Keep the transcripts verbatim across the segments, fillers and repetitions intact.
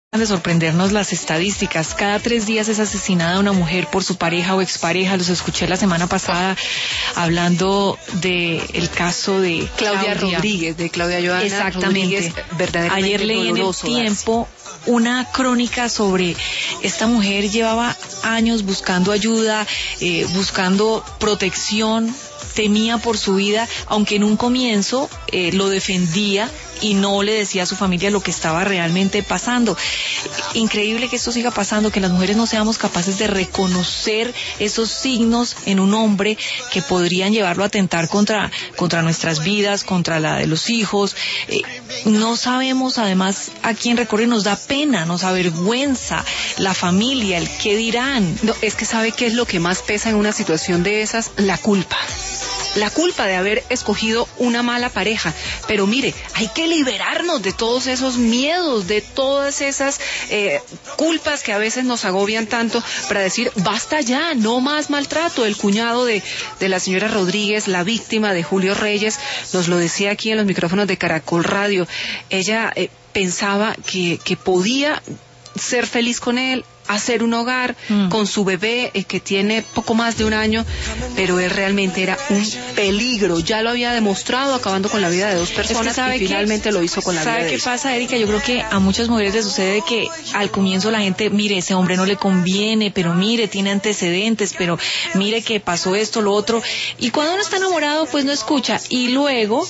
De sorprendernos las estadísticas. Cada tres días es asesinada una mujer por su pareja o expareja. Los escuché la semana pasada hablando de el caso de Claudia, Claudia Rodríguez, de Claudia Joana Exactamente. Rodríguez. Verdaderamente Ayer leí en el Tiempo una crónica sobre esta mujer. Llevaba años buscando ayuda, eh, buscando protección, temía por su vida, aunque en un comienzo eh, lo defendía y no le decía a su familia lo que estaba realmente pasando. Increíble que esto siga pasando, que las mujeres no seamos capaces de reconocer esos signos en un hombre que podrían llevarlo a atentar contra, contra nuestras vidas, contra la de los hijos. Eh, no sabemos además a quién recurrir, nos da pena, nos avergüenza la familia, el qué dirán. No, es que sabe qué es lo que más pesa en una situación de esas, la culpa. La culpa de haber escogido una mala pareja. Pero mire, hay que liberarnos de todos esos miedos, de todas esas eh, culpas que a veces nos agobian tanto, para decir, basta ya, no más maltrato. El cuñado de, de la señora Rodríguez, la víctima de Julio Reyes, nos lo decía aquí en los micrófonos de Caracol Radio. Ella eh, pensaba que, que podía ser feliz con él, hacer un hogar mm. con su bebé eh, que tiene poco más de un año, pero él realmente era un peligro, ya lo había demostrado acabando con la vida de dos personas, es que sabe y finalmente que, lo hizo con la vida de ¿sabe qué él. pasa, Erika? Yo creo que a muchas mujeres les sucede que al comienzo la gente, mire, ese hombre no le conviene, pero mire, tiene antecedentes, pero mire que pasó esto, lo otro, y cuando uno está enamorado pues no escucha, y luego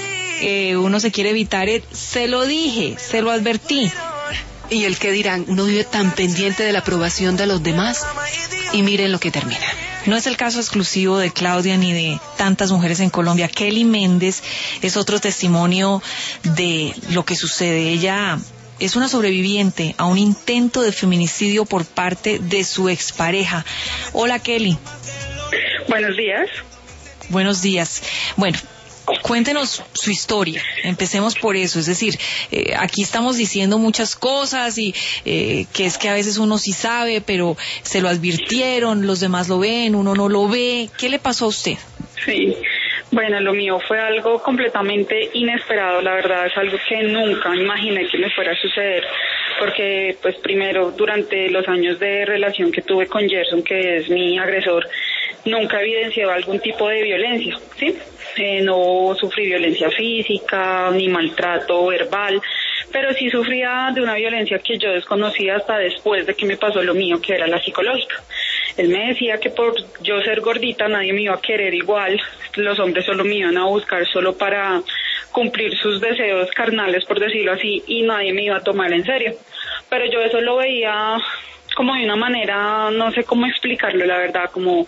eh, uno se quiere evitar el, se lo dije, se lo advertí. Y el que dirán, uno vive tan pendiente de la aprobación de los demás, y miren lo que termina. No es el caso exclusivo de Claudia ni de tantas mujeres en Colombia. Kelly Méndez es otro testimonio de lo que sucede. Ella es una sobreviviente a un intento de feminicidio por parte de su expareja. Hola, Kelly. Buenos días. Buenos días. Bueno, cuéntenos su historia, empecemos por eso, es decir, eh, aquí estamos diciendo muchas cosas y eh, que es que a veces uno sí sabe, pero se lo advirtieron, los demás lo ven, uno no lo ve. ¿Qué le pasó a usted? Sí, bueno, lo mío fue algo completamente inesperado, la verdad es algo que nunca imaginé que me fuera a suceder, porque pues primero durante los años de relación que tuve con Gerson, que es mi agresor, nunca evidenciaba algún tipo de violencia, ¿sí? Eh, no sufrí violencia física, ni maltrato verbal, pero sí sufría de una violencia que yo desconocía hasta después de que me pasó lo mío, que era la psicológica. Él me decía que por yo ser gordita nadie me iba a querer igual, los hombres solo me iban a buscar solo para cumplir sus deseos carnales, por decirlo así, y nadie me iba a tomar en serio. Pero yo eso lo veía como de una manera, no sé cómo explicarlo, la verdad, como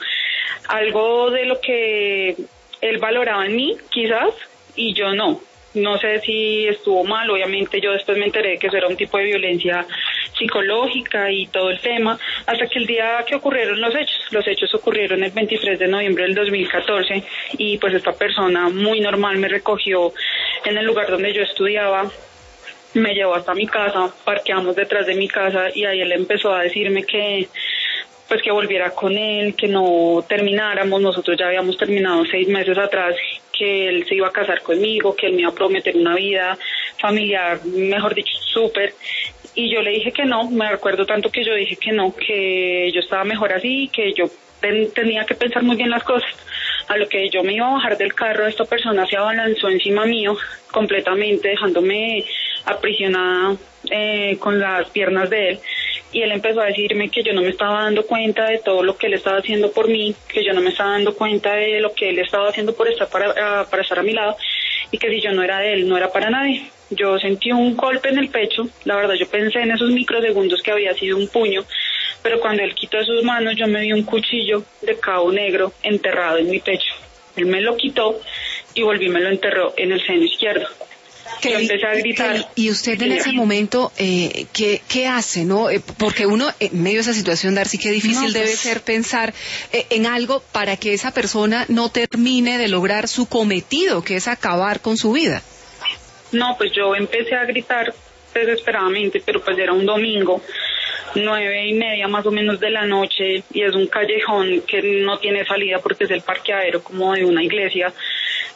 algo de lo que él valoraba en mí, quizás, y yo no. No sé si estuvo mal, obviamente yo después me enteré que eso era un tipo de violencia psicológica y todo el tema, hasta que el día que ocurrieron los hechos, los hechos ocurrieron el veintitrés de noviembre del dos mil catorce, y pues esta persona muy normal me recogió en el lugar donde yo estudiaba, me llevó hasta mi casa, parqueamos detrás de mi casa, y ahí él empezó a decirme que pues que volviera con él, que no termináramos, nosotros ya habíamos terminado seis meses atrás, que él se iba a casar conmigo, que él me iba a prometer una vida familiar, mejor dicho, súper, y yo le dije que no, me recuerdo tanto que yo dije que no, que yo estaba mejor así, que yo ten, tenía que pensar muy bien las cosas. A lo que yo me iba a bajar del carro, esta persona se abalanzó encima mío completamente, dejándome aprisionada eh, con las piernas de él, y él empezó a decirme que yo no me estaba dando cuenta de todo lo que él estaba haciendo por mí, que yo no me estaba dando cuenta de lo que él estaba haciendo por estar para, uh, para estar a mi lado, y que si yo no era de él, no era para nadie. Yo sentí un golpe en el pecho, la verdad yo pensé en esos microsegundos que había sido un puño, pero cuando él quitó de sus manos yo me vi un cuchillo de cabo negro enterrado en mi pecho. Él me lo quitó y volví y me lo enterró en el seno izquierdo. Que, yo empecé a gritar. Que, y usted en ese momento, eh, ¿qué, ¿qué hace, no? Eh, porque uno, en medio de esa situación, Darcy, qué difícil no, pues... debe ser pensar eh, en algo para que esa persona no termine de lograr su cometido, que es acabar con su vida. No, pues yo empecé a gritar desesperadamente, pero pues era un domingo, nueve y media más o menos de la noche, y es un callejón que no tiene salida porque es el parqueadero como de una iglesia.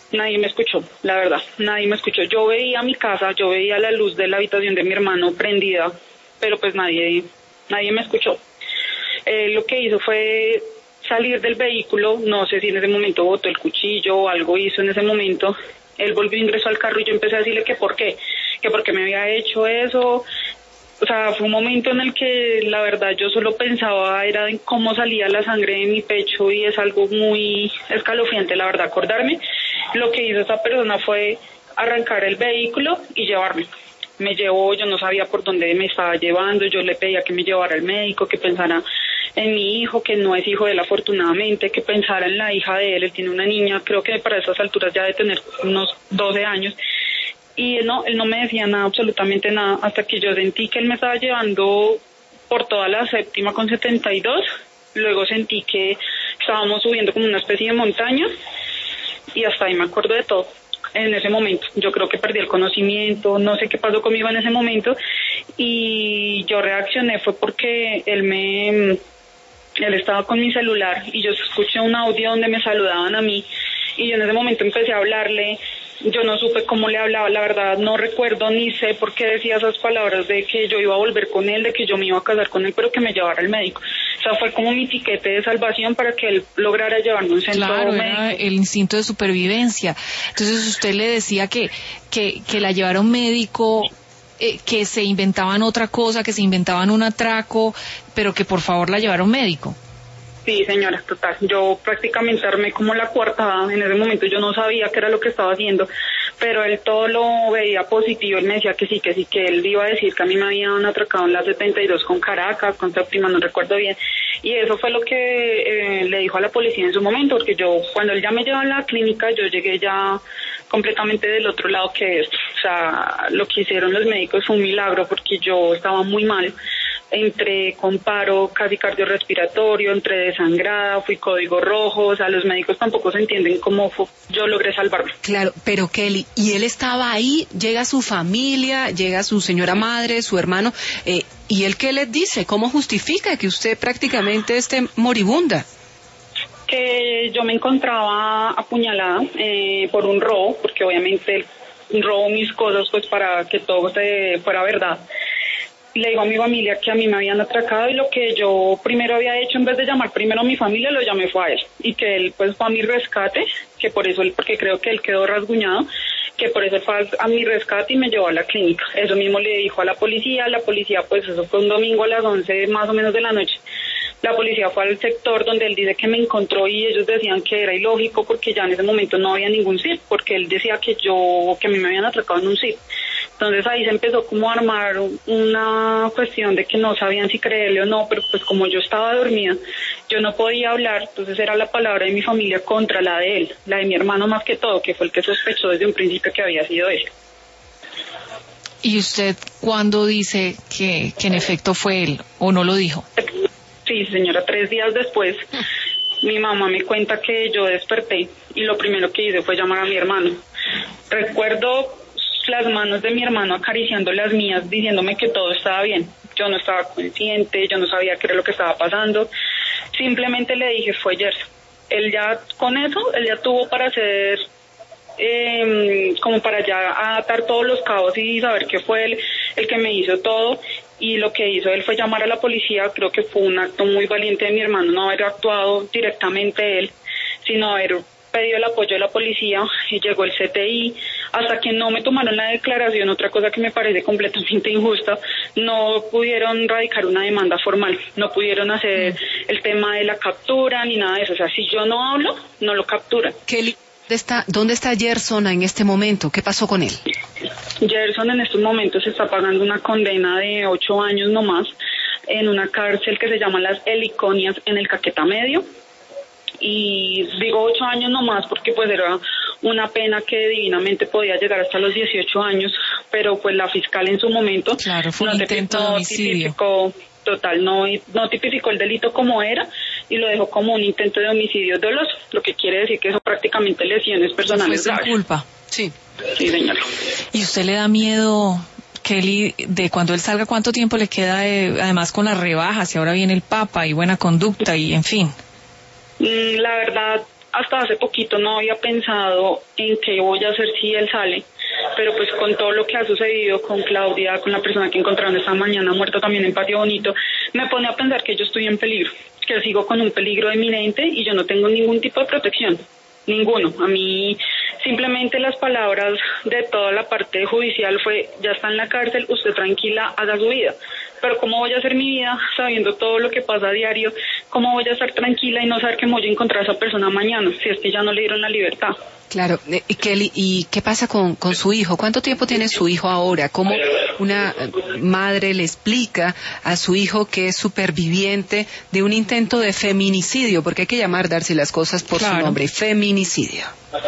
nadie me escuchó, la verdad, nadie me escuchó. Yo veía mi casa, yo veía la luz de la habitación de mi hermano prendida, pero pues nadie, nadie me escuchó. Eh, lo que hizo fue salir del vehículo, no sé si en ese momento botó el cuchillo o algo hizo en ese momento. Él volvió, ingresó al carro y yo empecé a decirle que por qué, que por qué me había hecho eso. O sea, fue un momento en el que la verdad yo solo pensaba era en cómo salía la sangre de mi pecho y es algo muy escalofriante, la verdad, acordarme. Lo que hizo esa persona fue arrancar el vehículo y llevarme. Me llevó, yo no sabía por dónde me estaba llevando, yo le pedía que me llevara al médico, que pensara en mi hijo, que no es hijo de él afortunadamente, que pensara en la hija de él, él tiene una niña, creo que para esas alturas ya de tener unos doce años, y no, él no me decía nada, absolutamente nada, hasta que yo sentí que él me estaba llevando por toda la séptima con setenta y dos, luego sentí que estábamos subiendo como una especie de montaña, y hasta ahí me acuerdo de todo. En ese momento, yo creo que perdí el conocimiento, no sé qué pasó conmigo en ese momento, y yo reaccioné fue porque él me, él estaba con mi celular y yo escuché un audio donde me saludaban a mí, y yo en ese momento empecé a hablarle. Yo no supe cómo le hablaba, la verdad no recuerdo ni sé por qué decía esas palabras de que yo iba a volver con él, de que yo me iba a casar con él, pero que me llevara al médico. O sea, fue como mi tiquete de salvación para que él lograra llevarme a un centro claro, médico. Era el instinto de supervivencia. Entonces usted le decía que, que, que la llevara a un médico, eh, que se inventaban otra cosa, que se inventaban un atraco, pero que por favor la llevara a un médico. Sí, señora, total. Yo prácticamente armé como la coartada. En ese momento yo no sabía qué era lo que estaba haciendo, pero él todo lo veía positivo. Él me decía que sí, que sí, que él iba a decir que a mí me habían atracado en la setenta y dos con Caracas, con Séptima, no recuerdo bien. Y eso fue lo que eh, le dijo a la policía en su momento, porque yo, cuando él ya me llevó a la clínica, yo llegué ya completamente del otro lado que esto. O sea, lo que hicieron los médicos fue un milagro, porque yo estaba muy mal. Entré con paro casi cardiorrespiratorio, entré desangrada, fui código rojo, o sea, los médicos tampoco se entienden cómo fue, yo logré salvarme. Claro, pero Kelly, y él estaba ahí, llega su familia, llega su señora madre, su hermano, eh, ¿y él qué les dice? ¿Cómo justifica que usted prácticamente esté moribunda? Que yo me encontraba apuñalada eh, por un robo, porque obviamente robo mis cosas pues para que todo se fuera verdad. Le digo a mi familia que a mí me habían atracado y lo que yo primero había hecho, en vez de llamar primero a mi familia, lo llamé fue a él. Y que él pues fue a mi rescate, que por eso él, porque creo que él quedó rasguñado, que por eso fue a mi rescate y me llevó a la clínica. Eso mismo le dijo a la policía, la policía pues eso fue un domingo a las once más o menos de la noche. La policía fue al sector donde él dice que me encontró y ellos decían que era ilógico porque ya en ese momento no había ningún C I P, porque él decía que yo, que a mí me habían atracado en un C I P. Entonces ahí se empezó como a armar una cuestión de que no sabían si creerle o no, pero pues como yo estaba dormida, yo no podía hablar, entonces era la palabra de mi familia contra la de él, la de mi hermano más que todo, que fue el que sospechó desde un principio que había sido él. ¿Y usted cuándo dice que, que en efecto fue él o no lo dijo? Sí, señora, tres días después mi mamá me cuenta que yo desperté y lo primero que hice fue llamar a mi hermano. Recuerdo las manos de mi hermano acariciando las mías, diciéndome que todo estaba bien. Yo no estaba consciente, yo no sabía qué era lo que estaba pasando. Simplemente le dije, fue Gerson. Él ya, con eso, él ya tuvo para hacer, eh, como para ya atar todos los cabos y saber que fue él el que me hizo todo. Y lo que hizo él fue llamar a la policía. Creo que fue un acto muy valiente de mi hermano, no haber actuado directamente él, sino haber pedido el apoyo de la policía, y llegó el C T I, hasta que no me tomaron la declaración, otra cosa que me parece completamente injusta, no pudieron radicar una demanda formal, no pudieron hacer el tema de la captura ni nada de eso, o sea, si yo no hablo, no lo capturan. Kelly, ¿dónde está, dónde está Gerson en este momento? ¿Qué pasó con él? Gerson en estos momentos está pagando una condena de ocho años nomás en una cárcel que se llama Las Heliconias en el Caquetá Medio. Y digo ocho años nomás porque pues era una pena que divinamente podía llegar hasta los dieciocho años, pero pues la fiscal en su momento claro, fue no, un intento no de homicidio. tipificó, total, no, no tipificó el delito como era y lo dejó como un intento de homicidio doloso, lo que quiere decir que eso prácticamente lesiones personales fue sin graves. culpa. Sí. Sí, señora. ¿Y usted le da miedo, Kelly, de cuando él salga, cuánto tiempo le queda, de, además con las rebajas y ahora viene el Papa y buena conducta y en fin? La verdad, hasta hace poquito no había pensado en qué voy a hacer si él sale, pero pues con todo lo que ha sucedido con Claudia, con la persona que encontraron esta mañana muerta también en Patio Bonito, me pone a pensar que yo estoy en peligro, que sigo con un peligro inminente y yo no tengo ningún tipo de protección, ninguno. A mí simplemente las palabras de toda la parte judicial fue, ya está en la cárcel, usted tranquila, haga su vida. Pero ¿cómo voy a hacer mi vida sabiendo todo lo que pasa a diario? ¿Cómo voy a estar tranquila y no saber que me voy a encontrar a esa persona mañana, si es que ya no le dieron la libertad? Claro, y Kelly, ¿y qué pasa con, con su hijo? ¿Cuánto tiempo tiene su hijo ahora? ¿Cómo una madre le explica a su hijo que es superviviente de un intento de feminicidio? Porque hay que llamar, Darcy, las cosas por claro. su nombre, feminicidio.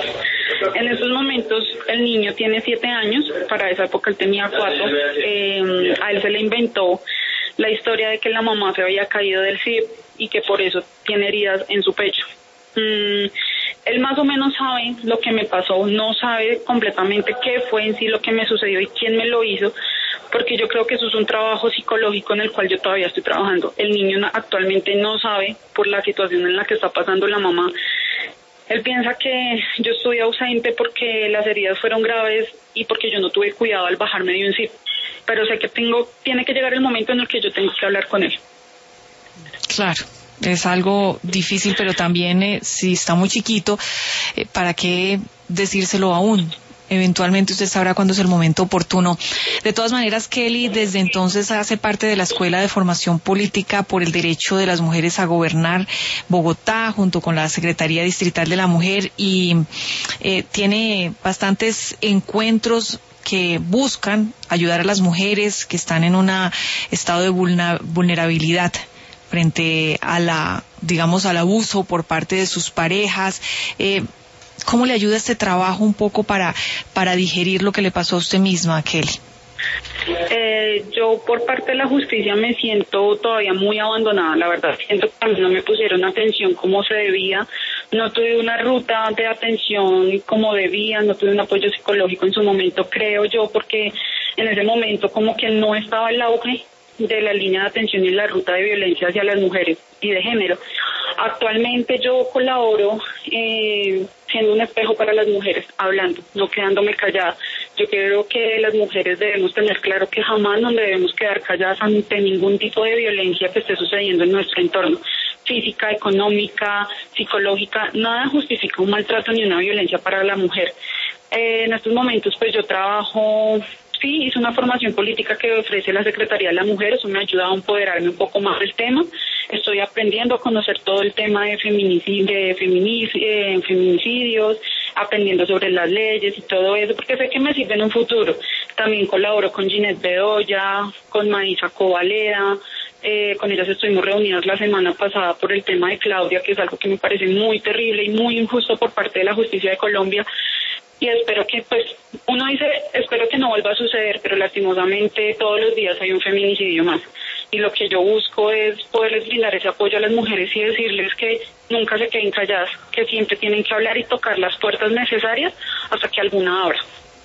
En estos momentos el niño tiene siete años, para esa época él tenía cuatro, eh, a él se le inventó la historia de que la mamá se había caído del C I P y que por eso tiene heridas en su pecho. Mm, él más o menos sabe lo que me pasó, no sabe completamente qué fue en sí lo que me sucedió y quién me lo hizo, porque yo creo que eso es un trabajo psicológico en el cual yo todavía estoy trabajando. El niño actualmente no sabe, por la situación en la que está pasando la mamá. Él piensa que yo estuve ausente porque las heridas fueron graves y porque yo no tuve cuidado al bajarme de un C I P. Pero sé que tengo, tiene que llegar el momento en el que yo tengo que hablar con él. Claro, es algo difícil, pero también eh, si está muy chiquito, eh, ¿para qué decírselo aún? Eventualmente usted sabrá cuándo es el momento oportuno. De todas maneras, Kelly desde entonces hace parte de la Escuela de Formación Política por el Derecho de las Mujeres a Gobernar Bogotá, junto con la Secretaría Distrital de la Mujer, y eh, tiene bastantes encuentros que buscan ayudar a las mujeres que están en un estado de vulnerabilidad frente a la, digamos, al abuso por parte de sus parejas. Eh, ¿Cómo le ayuda este trabajo un poco para, para digerir lo que le pasó a usted misma, Kelly? Eh, yo por parte de la justicia me siento todavía muy abandonada, la verdad. Siento que a mí no me pusieron atención como se debía, no tuve una ruta de atención como debía, no tuve un apoyo psicológico en su momento, creo yo, porque en ese momento como que no estaba el auge de la línea de atención y la ruta de violencia hacia las mujeres y de género. Actualmente yo colaboro eh, siendo un espejo para las mujeres, hablando, no quedándome callada. Yo creo que las mujeres debemos tener claro que jamás nos debemos quedar calladas ante ningún tipo de violencia que esté sucediendo en nuestro entorno. Física, económica, psicológica, nada justifica un maltrato ni una violencia para la mujer. Eh, en estos momentos pues yo trabajo... Sí, hice una formación política que ofrece la Secretaría de la Mujer, eso me ha ayudado a empoderarme un poco más del tema. Estoy aprendiendo a conocer todo el tema de, feminicidios, de feminic, eh, feminicidios, aprendiendo sobre las leyes y todo eso, porque sé que me sirve en un futuro. También colaboro con Ginette Bedoya, con Maísa Covaleda, eh, con ellas estuvimos reunidas la semana pasada por el tema de Claudia, que es algo que me parece muy terrible y muy injusto por parte de la justicia de Colombia. Y espero que, pues, uno dice, espero que no vuelva a suceder, pero lastimosamente todos los días hay un feminicidio más. Y lo que yo busco es poderles brindar ese apoyo a las mujeres y decirles que nunca se queden calladas, que siempre tienen que hablar y tocar las puertas necesarias hasta que alguna abra.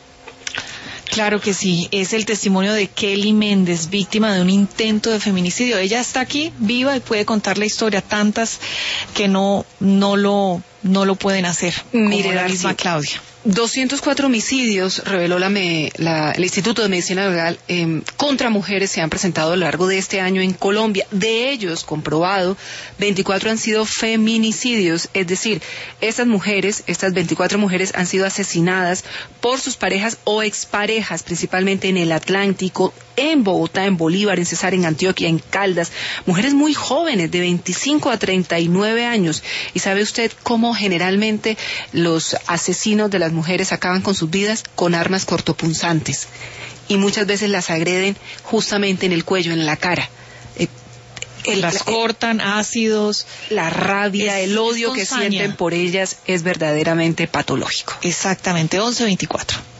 Claro que sí, es el testimonio de Kelly Méndez, víctima de un intento de feminicidio. Ella está aquí, viva, y puede contar la historia, tantas que no, no lo, no lo pueden hacer, Mire, como la Darcy, misma Claudia. doscientos cuatro homicidios, reveló la, me, la, el Instituto de Medicina Legal, eh, contra mujeres se han presentado a lo largo de este año en Colombia. De ellos, comprobado, veinticuatro han sido feminicidios, es decir, estas mujeres, estas veinticuatro mujeres han sido asesinadas por sus parejas o exparejas, principalmente en el Atlántico, en Bogotá, en Bolívar, en Cesar, en Antioquia, en Caldas, mujeres muy jóvenes, de veinticinco a treinta y nueve años. ¿Y sabe usted cómo generalmente los asesinos de las mujeres acaban con sus vidas? Con armas cortopunzantes, y muchas veces las agreden justamente en el cuello, en la cara. Eh, el, las eh, cortan, ácidos, la rabia, es, el odio que saña. Sienten por ellas es verdaderamente patológico. Exactamente, once veinticuatro.